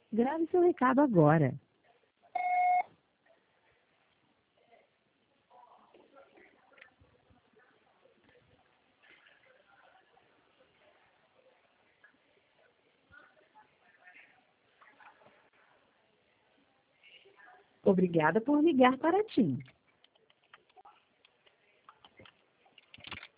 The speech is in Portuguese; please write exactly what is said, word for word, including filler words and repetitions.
Grave seu recado agora. Obrigada por ligar para a TIM.